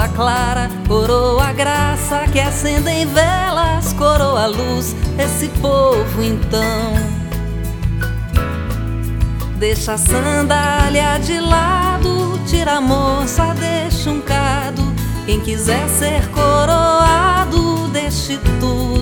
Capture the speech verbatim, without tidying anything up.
coroa clara, coroa graça, que acendem velas, coroa luz, esse povo então. Deixa a sandália de lado, tira a moça, deixa um cado. Quem quiser ser coroado, deixe tudo